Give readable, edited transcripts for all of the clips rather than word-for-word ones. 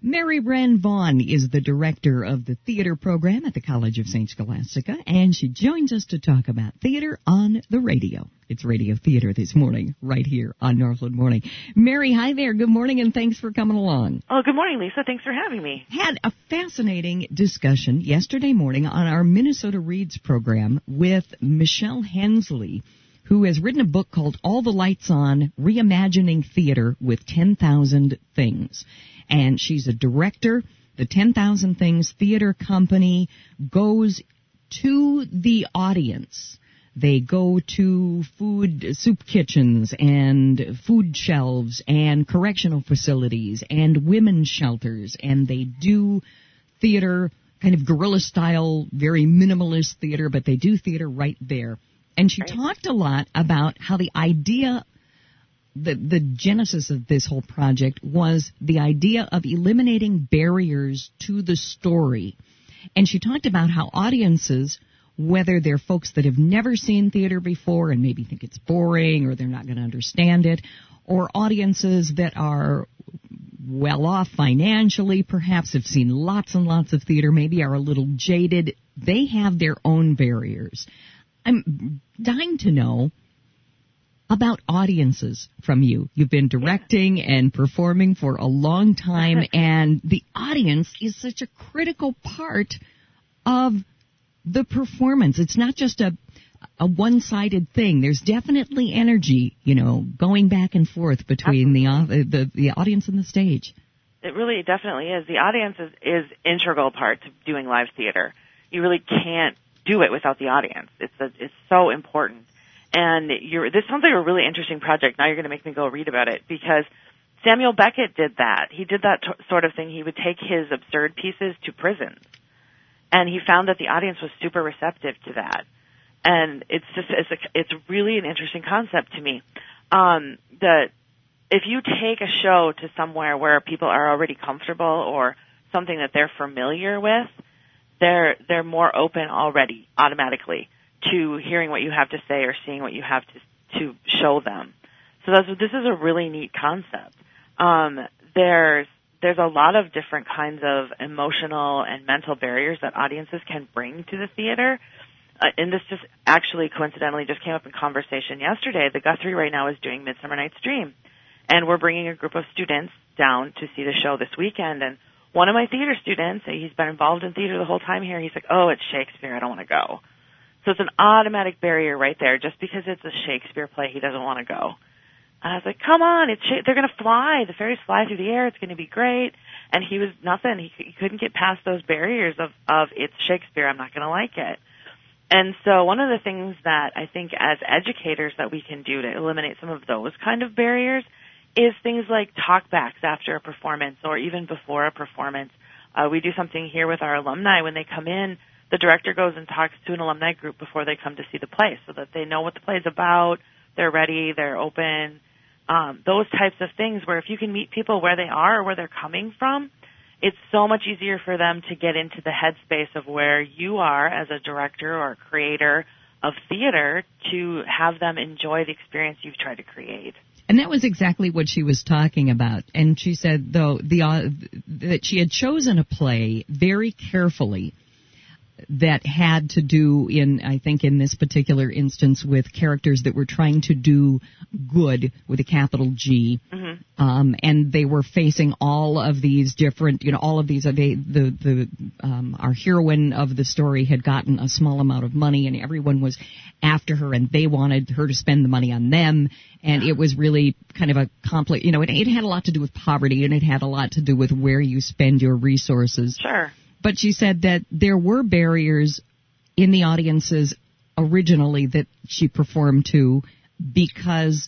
Mary Wren Vaughn is the director of the theater program at the College of St. Scholastica, and she joins us to talk about theater on the radio. It's Radio Theater this morning, right here on Northland Morning. Mary, hi there. Good morning, and thanks for coming along. Oh, good morning, Lisa. Thanks for having me. Had a fascinating discussion yesterday morning on our Minnesota Reads program with Michelle Hensley, who has written a book called All the Lights On, Reimagining Theater with 10,000 Things. And she's a director. The 10,000 Things Theater Company goes to the audience. They go to soup kitchens and food shelves and correctional facilities and women's shelters, and they do theater, kind of guerrilla style, very minimalist theater, but they do theater right there. And she talked a lot about how the idea, the genesis of this whole project was the idea of eliminating barriers to the story. And she talked about how audiences, whether they're folks that have never seen theater before and maybe think it's boring or they're not going to understand it, or audiences that are well off financially, perhaps have seen lots and lots of theater, maybe are a little jaded, they have their own barriers. I'm dying to know about audiences from you. You've been directing and performing for a long time, and the audience is such a critical part of the performance. It's not just a one-sided thing. There's definitely energy, going back and forth between the audience and the stage. It really definitely is. The audience is integral part to doing live theater. You really can't do it without the audience. It's so important. And this sounds like a really interesting project. Now you're going to make me go read about it, because Samuel Beckett did that. He did that sort of thing. He would take his absurd pieces to prisons, and he found that the audience was super receptive to that. And it's really an interesting concept to me. That if you take a show to somewhere where people are already comfortable or something that they're familiar with, they're more open already automatically to hearing what you have to say or seeing what you have to show them. So this is a really neat concept. There's a lot of different kinds of emotional and mental barriers that audiences can bring to the theater. And this just actually coincidentally just came up in conversation yesterday. The Guthrie right now is doing Midsummer Night's Dream, and we're bringing a group of students down to see the show this weekend. And one of my theater students, he's been involved in theater the whole time here, he's like, oh, it's Shakespeare, I don't want to go. So it's an automatic barrier right there. Just because it's a Shakespeare play, he doesn't want to go. And I was like, come on, they're going to fly. The fairies fly through the air. It's going to be great. And he was nothing. He couldn't get past those barriers of it's Shakespeare, I'm not going to like it. And so one of the things that I think as educators that we can do to eliminate some of those kind of barriers is things like talkbacks after a performance or even before a performance. We do something here with our alumni when they come in. The director goes and talks to an alumni group before they come to see the play so that they know what the play is about, they're ready, they're open, those types of things where if you can meet people where they are or where they're coming from, it's so much easier for them to get into the headspace of where you are as a director or a creator of theater to have them enjoy the experience you've tried to create. And that was exactly what she was talking about. And she said, though, that she had chosen a play very carefully that had to do, I think in this particular instance, with characters that were trying to do good with a capital G. Mm-hmm. And they were facing all of these different, all of these, our heroine of the story had gotten a small amount of money and everyone was after her and they wanted her to spend the money on them. And it was really kind of a complex, it had a lot to do with poverty and it had a lot to do with where you spend your resources. Sure. But she said that there were barriers in the audiences originally that she performed to because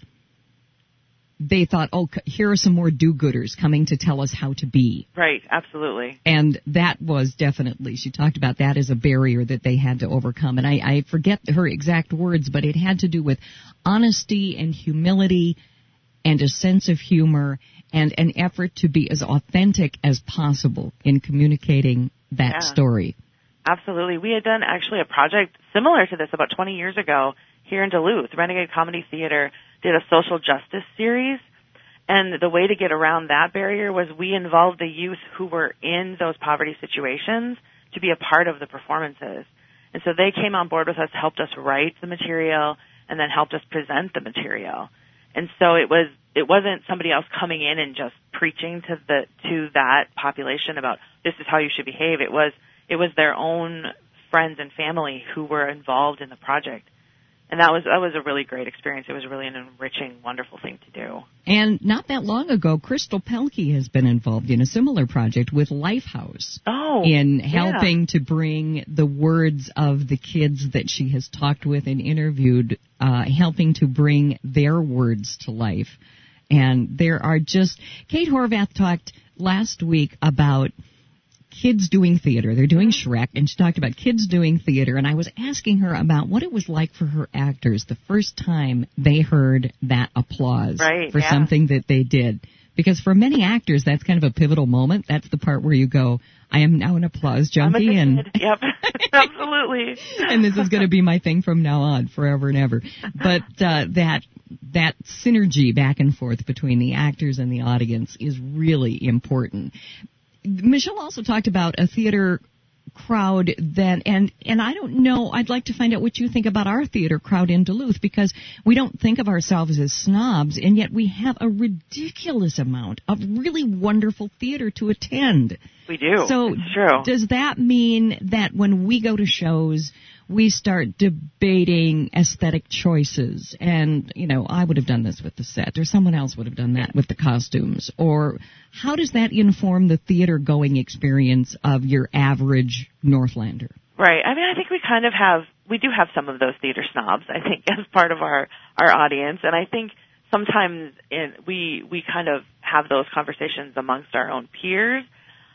they thought, oh, here are some more do-gooders coming to tell us how to be. Right, absolutely. And that was definitely, she talked about that as a barrier that they had to overcome. And I forget her exact words, but it had to do with honesty and humility and a sense of humor and an effort to be as authentic as possible in communicating that story. Absolutely. We had done actually a project similar to this about 20 years ago here in Duluth. Renegade Comedy Theater did a social justice series, And the way to get around that barrier was we involved the youth who were in those poverty situations to be a part of the performances. And so they came on board with us, helped us write the material, and then helped us present the material. And so it wasn't somebody else coming in and just preaching to that population about this is how you should behave. It was their own friends and family who were involved in the project. And that was a really great experience. It was really an enriching, wonderful thing to do. And not that long ago, Crystal Pelkey has been involved in a similar project with Lifehouse. In helping to bring the words of the kids that she has talked with and interviewed, helping to bring their words to life. And there are Kate Horvath talked last week about kids doing theater. They're doing Shrek, and she talked about kids doing theater, and I was asking her about what it was like for her actors the first time they heard that applause for something that they did. Because for many actors, that's kind of a pivotal moment. That's the part where you go, I am now an applause junkie. Yep, absolutely. And this is going to be my thing from now on, forever and ever. But that synergy back and forth between the actors and the audience is really important. Michelle also talked about a theater crowd that, and I don't know, I'd like to find out what you think about our theater crowd in Duluth, because we don't think of ourselves as snobs, and yet we have a ridiculous amount of really wonderful theater to attend. We do. So it's true. Does that mean that when we go to shows, we start debating aesthetic choices? And, I would have done this with the set, or someone else would have done that with the costumes. Or how does that inform the theater-going experience of your average Northlander? Right. I mean, I think we do have some of those theater snobs, I think, as part of our audience. And I think sometimes we kind of have those conversations amongst our own peers.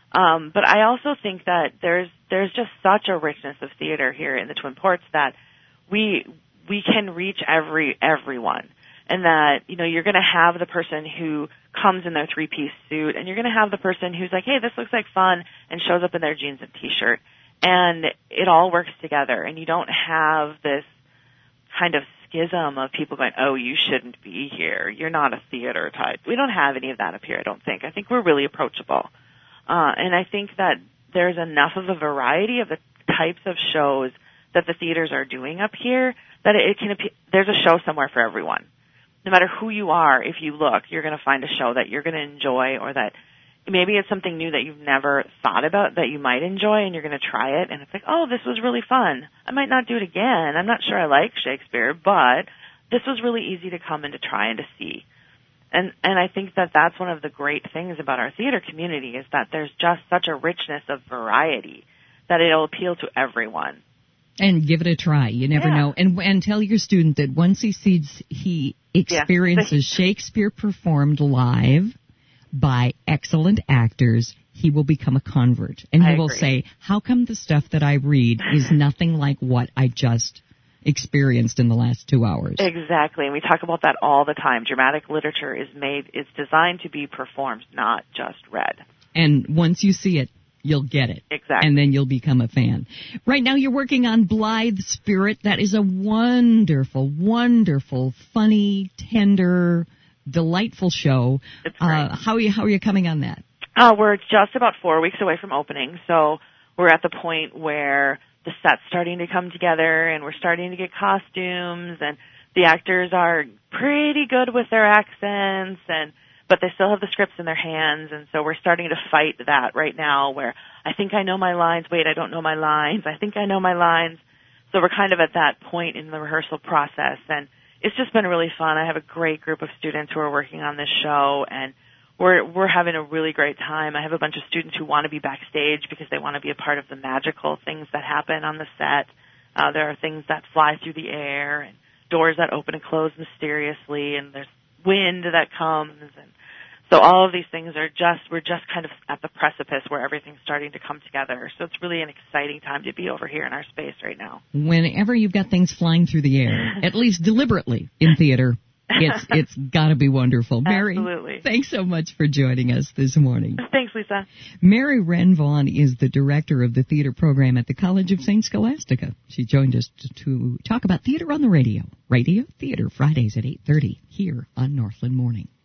But I also think that there's just such a richness of theater here in the Twin Ports that we can reach everyone. And that, you're going to have the person who comes in their three-piece suit, and you're going to have the person who's like, hey, this looks like fun, and shows up in their jeans and T-shirt. And it all works together, and you don't have this kind of schism of people going, oh, you shouldn't be here. You're not a theater type. We don't have any of that up here, I don't think. I think we're really approachable. And I think that there's enough of a variety of the types of shows that the theaters are doing up here that there's a show somewhere for everyone. No matter who you are, if you look, you're going to find a show that you're going to enjoy, or that maybe it's something new that you've never thought about that you might enjoy, and you're going to try it, and it's like, oh, this was really fun. I might not do it again. I'm not sure I like Shakespeare, but this was really easy to come and to try and to see. And I think that that's one of the great things about our theater community, is that there's just such a richness of variety that it'll appeal to everyone. And give it a try. You never know. And tell your student that once he experiences Shakespeare performed live by excellent actors, he will become a convert. And he will say, how come the stuff that I read is nothing like what I just experienced in the last 2 hours? Exactly. And we talk about that all the time. Dramatic literature is designed to be performed, not just read. And once you see it, you'll get it. Exactly. And then you'll become a fan. Right now you're working on Blithe Spirit. That is a wonderful, wonderful, funny, tender, delightful show. It's great. How are you coming on that? We're just about 4 weeks away from opening, so we're at the point where the set's starting to come together, and we're starting to get costumes, and the actors are pretty good with their accents, but they still have the scripts in their hands, and so we're starting to fight that right now, where I think I know my lines, wait, I don't know my lines, I think I know my lines. So we're kind of at that point in the rehearsal process, and it's just been really fun. I have a great group of students who are working on this show, and we're having a really great time. I have a bunch of students who want to be backstage because they want to be a part of the magical things that happen on the set. There are things that fly through the air, and doors that open and close mysteriously, and there's wind that comes, and so all of these things we're just kind of at the precipice where everything's starting to come together. So it's really an exciting time to be over here in our space right now. Whenever you've got things flying through the air, at least deliberately in theater, it's got to be wonderful. Mary, absolutely. Thanks so much for joining us this morning. Thanks, Lisa. Mary Wren Vaughn is the director of the theater program at the College of St. Scholastica. She joined us to talk about theater on the radio. Radio Theater, Fridays at 8:30 here on Northland Morning.